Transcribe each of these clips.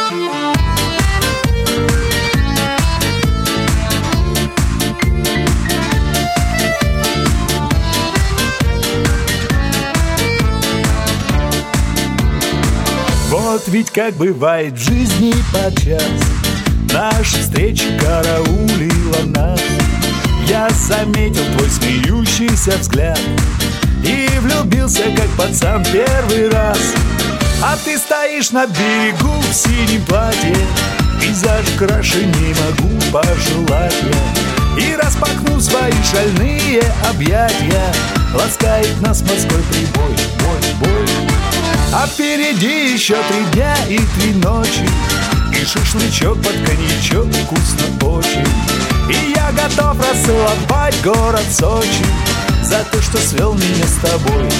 Вот ведь как бывает в жизни подчас, наши встречи караулила нас. Я заметил твой смеющийся взгляд и влюбился, как пацан первый раз. А ты стоишь на берегу в синем платье, пейзаж краше не могу пожелать я. И распахнув свои шальные объятия, ласкает нас морской прибой, бой, бой. А впереди еще 3 дня и 3 ночи, и шашлычок под коньячок вкусно очень. И я готов расцеловать город Сочи за то, что свел меня с тобой.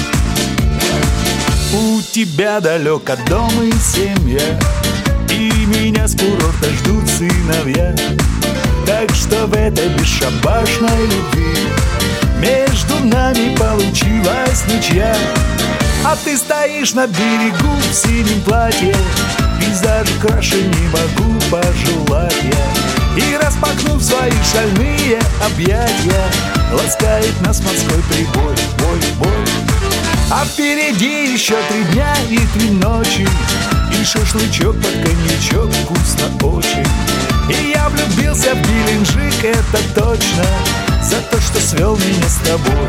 У тебя далеко дом и семья, и меня с курорта ждут сыновья. Так что в этой бесшабашной любви между нами получилась ничья. А ты стоишь на берегу в синем платье, пейзаж краше не могу пожелать я. И распахнув свои шальные объятия, ласкает нас морской прибой, бой, бой. А впереди еще 3 дня и 3 ночи, и шашлычок под коньячок вкусно очень. И я влюбился в Геленджик, это точно, за то, что свел меня с тобой.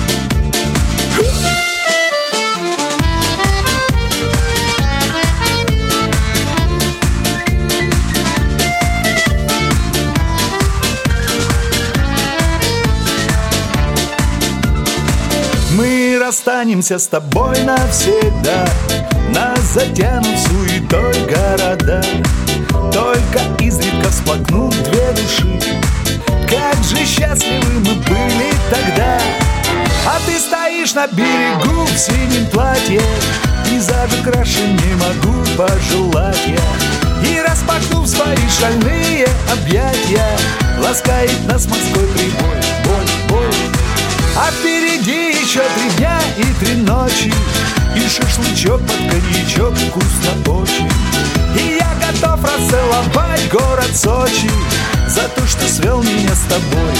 Мы расстанемся с тобой навсегда, нас затянут суетой города. Только изредка всплакнут 2 души, как же счастливы мы были тогда. А ты стоишь на берегу в синем платье, пейзажа краше не могу пожелать я. И распахнув свои шальные объятия, ласкает нас морской прибой, бой, бой. А впереди еще 3 дня и 3 ночи, и шашлычок под коньячок вкусно очень. И я готов расцеловать город Сочи за то, что свел меня с тобой.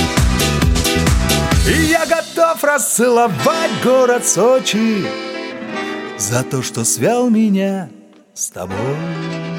И я готов расцеловать город Сочи за то, что свел меня с тобой.